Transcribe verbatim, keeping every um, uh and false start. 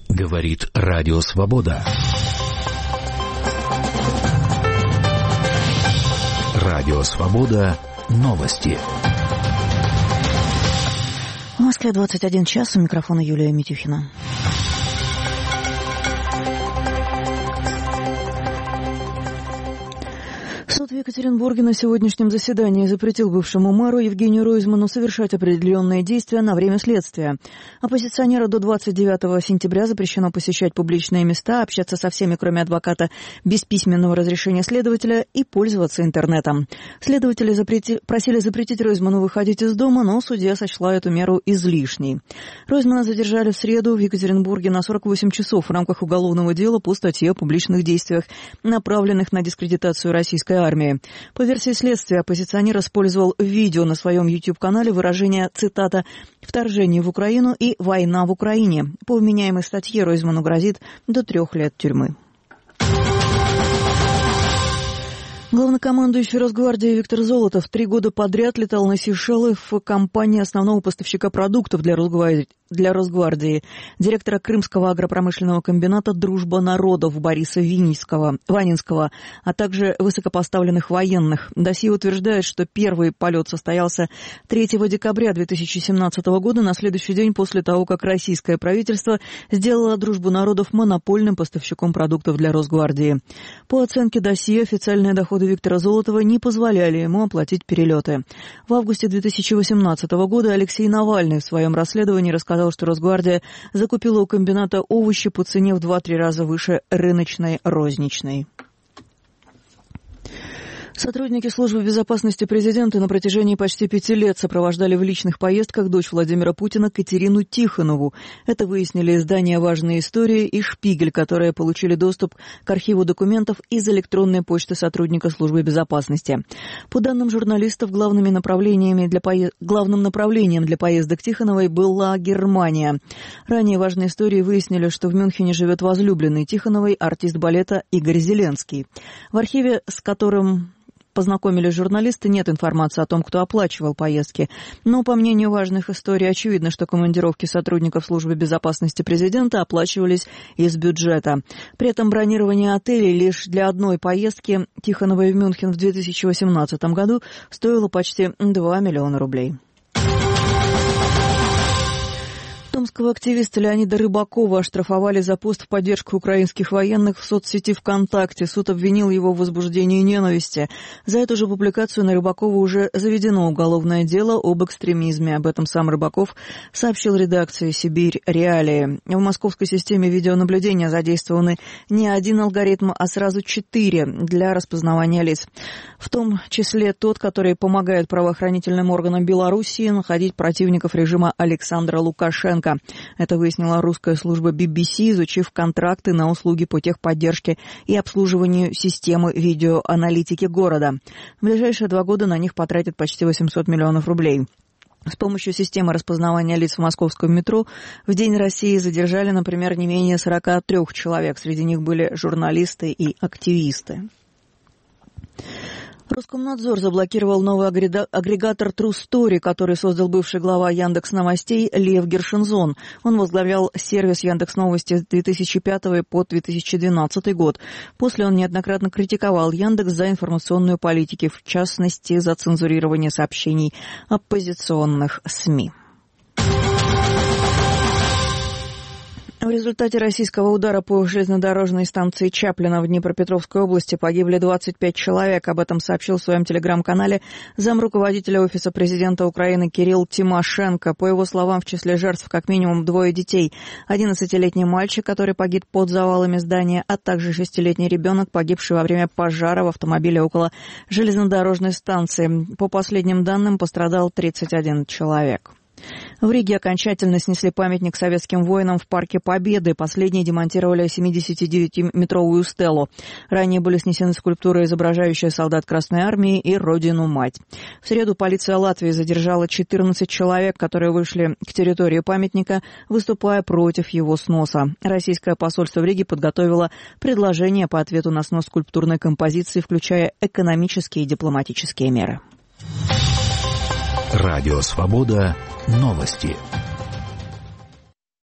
Говорит Радио Свобода. Радио Свобода. Новости. В Москве двадцать один час. У микрофона Юлия Митюхина. Суд в Екатеринбурге на сегодняшнем заседании запретил бывшему мэру Евгению Ройзману совершать определенные действия на время следствия. Оппозиционеру до двадцать девятого сентября запрещено посещать публичные места, общаться со всеми, кроме адвоката, без письменного разрешения следователя и пользоваться интернетом. Следователи запрети... просили запретить Ройзману выходить из дома, но судья сочла эту меру излишней. Ройзмана задержали в среду в Екатеринбурге на сорок восемь часов в рамках уголовного дела по статье о публичных действиях, направленных на дискредитацию российской армии. По версии следствия, оппозиционер использовал в видео на своем YouTube-канале выражение, цитата, «вторжение в Украину» и «война в Украине». По вменяемой статье Ройзману грозит до трех лет тюрьмы. Главнокомандующий Росгвардии Виктор Золотов три года подряд летал на Сейшелы в компании основного поставщика продуктов для Росгвардии, для Росгвардии, директора Крымского агропромышленного комбината «Дружба народов» Бориса Винницкого, Ванинского, а также высокопоставленных военных. Досье утверждает, что первый полет состоялся третьего декабря две тысячи семнадцатого года, на следующий день после того, как российское правительство сделало «Дружбу народов» монопольным поставщиком продуктов для Росгвардии. По оценке досье, официальные доходы Виктора Золотова не позволяли ему оплатить перелеты. В августе две тысячи восемнадцатого года Алексей Навальный в своем расследовании рассказал, что Росгвардия закупила у комбината овощи по цене в два-три раза выше рыночной розничной. Сотрудники службы безопасности президента на протяжении почти пяти лет сопровождали в личных поездках дочь Владимира Путина Катерину Тихонову. Это выяснили издания «Важные истории» и «Шпигель», которые получили доступ к архиву документов из электронной почты сотрудника службы безопасности. По данным журналистов, главными направлениями для пое... главным направлением для поездок Тихоновой была Германия. Ранее «Важные истории» выяснили, что в Мюнхене живет возлюбленный Тихоновой артист балета Игорь Зеленский. В архиве, с которым познакомились журналисты, нет информации о том, кто оплачивал поездки. Но, по мнению «Важных историй», очевидно, что командировки сотрудников службы безопасности президента оплачивались из бюджета. При этом бронирование отелей лишь для одной поездки Тихоновой в Мюнхен в две тысячи восемнадцатом году стоило почти два миллиона рублей. Томского активиста Леонида Рыбакова оштрафовали за пост в поддержку украинских военных в соцсети ВКонтакте. Суд обвинил его в возбуждении ненависти. За эту же публикацию на Рыбакова уже заведено уголовное дело об экстремизме. Об этом сам Рыбаков сообщил редакции «Сибирь Реалии». В московской системе видеонаблюдения задействованы не один алгоритм, а сразу четыре для распознавания лиц. В том числе тот, который помогает правоохранительным органам Белоруссии находить противников режима Александра Лукашенко. Это выяснила русская служба би би си, изучив контракты на услуги по техподдержке и обслуживанию системы видеоаналитики города. В ближайшие два года на них потратят почти восемьсот миллионов рублей. С помощью системы распознавания лиц в московском метро в День России задержали, например, не менее сорока трёх человек. Среди них были журналисты и активисты. Роскомнадзор заблокировал новый агрегатор True Story, который создал бывший глава Яндекс.Новостей Лев Гершинзон. Он возглавлял сервис Яндекс.Новости с две тысячи пятого по две тысячи двенадцатый год. После он неоднократно критиковал Яндекс за информационную политику, в частности, за цензурирование сообщений оппозиционных СМИ. В результате российского удара по железнодорожной станции Чаплина в Днепропетровской области погибли двадцать пять человек. Об этом сообщил в своем телеграм-канале замруководителя Офиса президента Украины Кирилл Тимошенко. По его словам, в числе жертв как минимум двое детей. одиннадцатилетний мальчик, который погиб под завалами здания, а также шестилетний ребенок, погибший во время пожара в автомобиле около железнодорожной станции. По последним данным, пострадал тридцать один человек. В Риге окончательно снесли памятник советским воинам в Парке Победы. Последние демонтировали семидесятидевятиметровую стелу. Ранее были снесены скульптуры, изображающие солдат Красной Армии и Родину-Мать. В среду полиция Латвии задержала четырнадцать человек, которые вышли к территории памятника, выступая против его сноса. Российское посольство в Риге подготовило предложение по ответу на снос скульптурной композиции, включая экономические и дипломатические меры. Радио «Свобода». Новости.